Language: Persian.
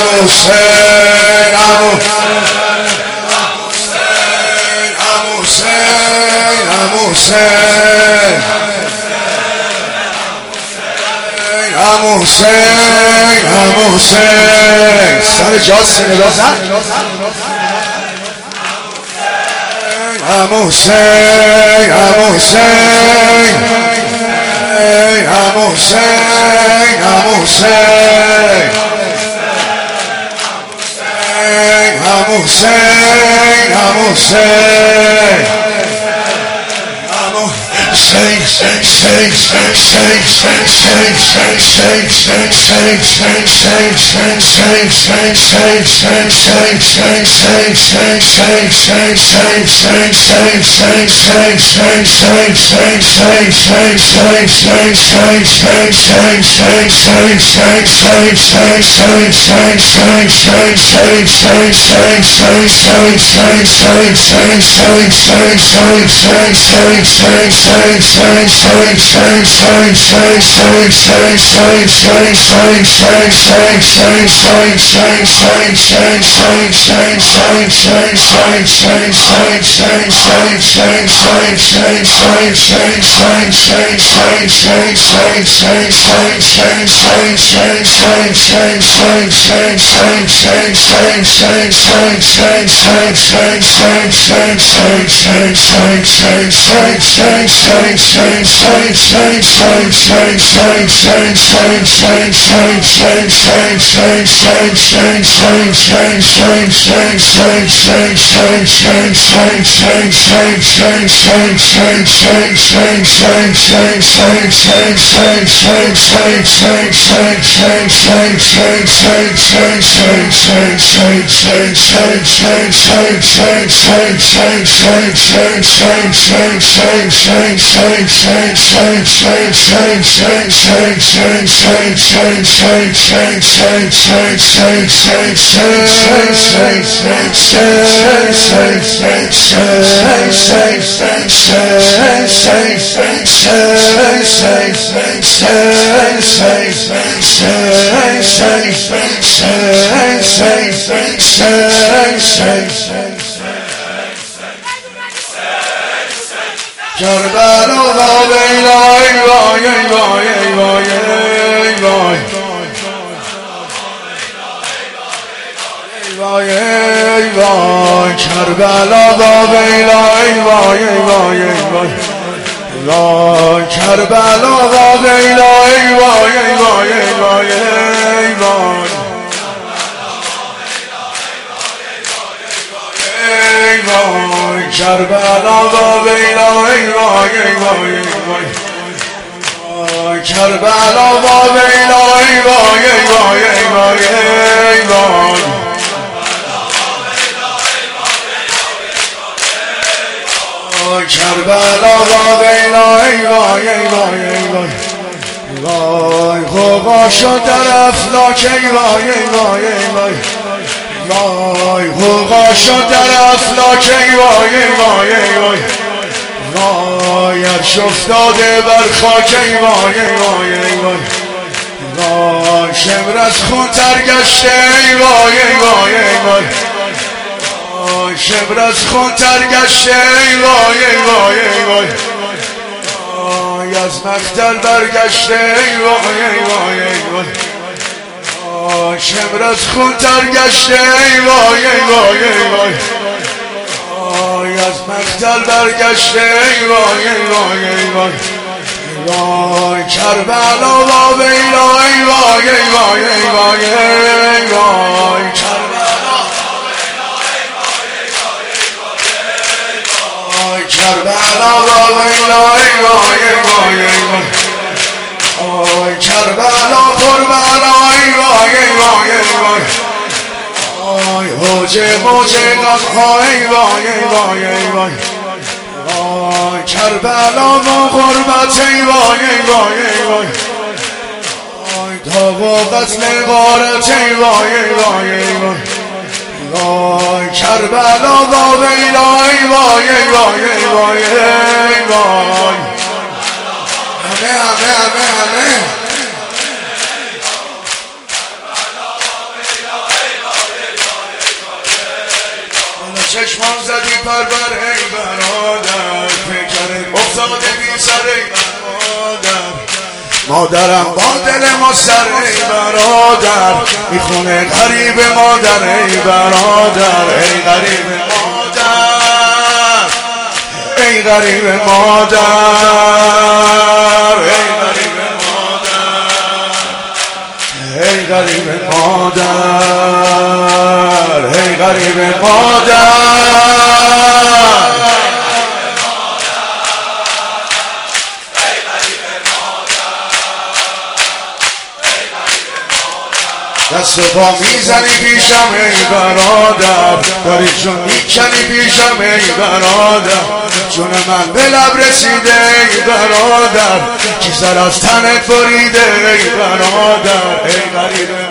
سر جاست نگاه زن حسین حسین کربلا و بیلا ای وای ای وای ای وای ای وای ای وای ای وای کربلا و بیلا ای وای ای وای ای وای وای کربلا و بیلا ای وای ای وای ای وای ای وای کربلا و بیلا ای وای ای وای ای وای کربلا و بیلا ای وای ای وای ای وای ای وای کربلا و بیلا ای وای ای وای ای وای وای غوغا شد در افلاک ای وای ای وای ای وای وای غوغا شد در افلاک ای وای ای وای ای وای وای عرش افتاده بر خاک ای وای ای وای ای وای وای شمر از خون ترگشته ای وای ای وای ای وای وای شمر از خون ترگشته ای وای ای وای ای وای وای از مقتل برگشته ای وای ای وای ای وای شمر از خون ترگشته ای وای ای وای ای وای وای از مقتل برگشته ای وای ای وای ای وای وای کربلا و بیلا ای وای ای وای ای وای ای وای کربلا و بیلا ای وای ای وای ای وای وای کربلا قربانا ای وای ای وای ای وای وای موجه موجه غمها ای وای ای وای ای وای وای کربلا و غربت ای وای ای وای ای وای وای داغ و قتل غارت ای وای ای وای ای وای وای کربلا و بیلا ای وای ای وای ای وای ای وای همه همه همه همه مادرم با دل ما سر ای برادر میخونه غریب مادر ای برادر ای غریب مادر ای غریب مادر ای غریب مادر ای غریب مادر ای غریب مادر دست و پا میزنی پیشم ای برادر داری جون میکنی پیشم ای برادر جون من به لب رسیده ای برادر کی سر از تنت بریده ای برادر ای غریب